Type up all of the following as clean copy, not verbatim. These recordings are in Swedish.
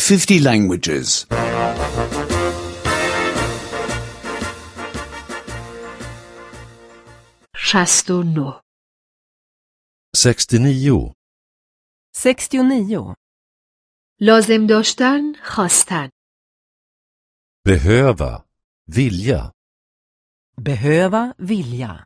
50 languages. 69 69. 69. لازم داشتن خواستن Behöva. Vilja. Behöva, vilja.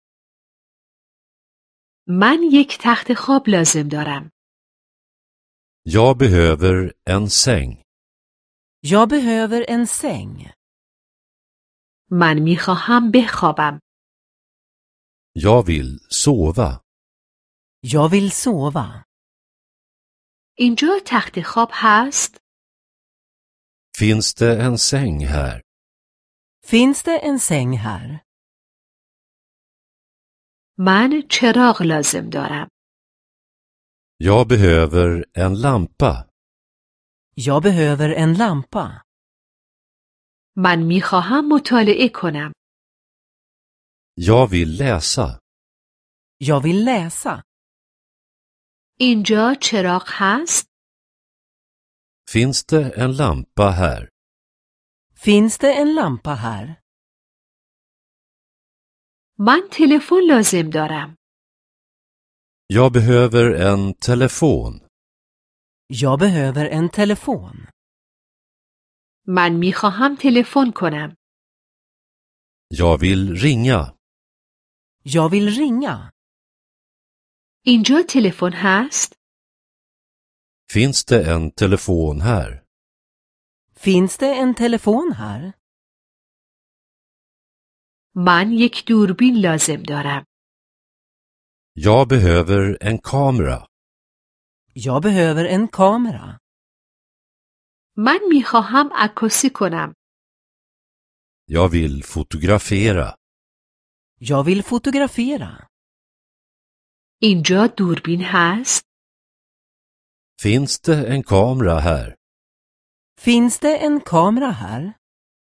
من یک تخت خواب لازم دارم Jag behöver en säng. Jag behöver en säng. من میخواهم بخوابم Jag vill sova. Jag vill sova. اینجا تخت خواب هست؟ Finns det en säng här? Finns det en säng här? من چراغ لازم دارم Jag behöver en lampa. Jag behöver en lampa. من میخواهم مطالعه کنم Jag vill läsa. Jag vill läsa. اینجا چراغ هست؟ Finns det en lampa här? Finns det en lampa här? من تلفن لازم دارم Jag behöver en telefon. Jag behöver en telefon. من میخواهم تلفن کنم Jag vill ringa. Jag vill ringa. اینجا تلفن هست؟ Finns det en telefon här? Finns det en telefon här? من یک دوربین لازم دارم Jag behöver en kamera. Jag behöver en kamera. من میخواهم عکاسی کنم Jag vill fotografera. Jag vill fotografera. اینجا دوربین هست؟ Finns det en kamera här? Finns det en kamera här?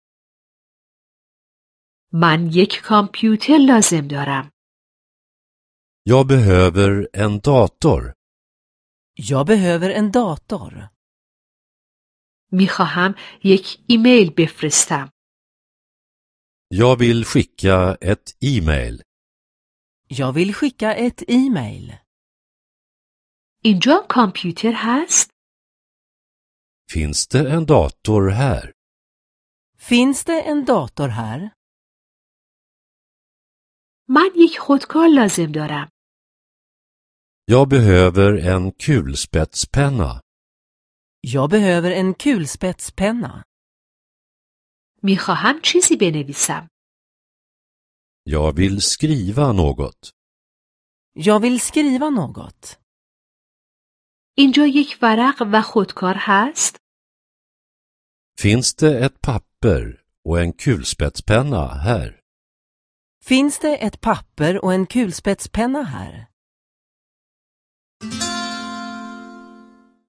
من یک کامپیوتر لازم دارم Jag behöver en dator. Jag behöver en dator. میخواهم یک ایمیل بفرستم Jag vill skicka ett e-mail. Jag vill skicka ett e-mail. اینجا کامپیوتر هست؟ Finns det en dator här? Finns det en dator här? من یک خودکار لازم دارم Jag behöver en kulspetspenna. Jag behöver en kulspetspenna. میخواهم چیزی بنویسم Jag vill skriva något. Jag vill skriva något. اینجا یک ورق و خودکار هست؟ Finns det ett papper och en kulspetspenna här? Finns det ett papper och en kulspetspenna här?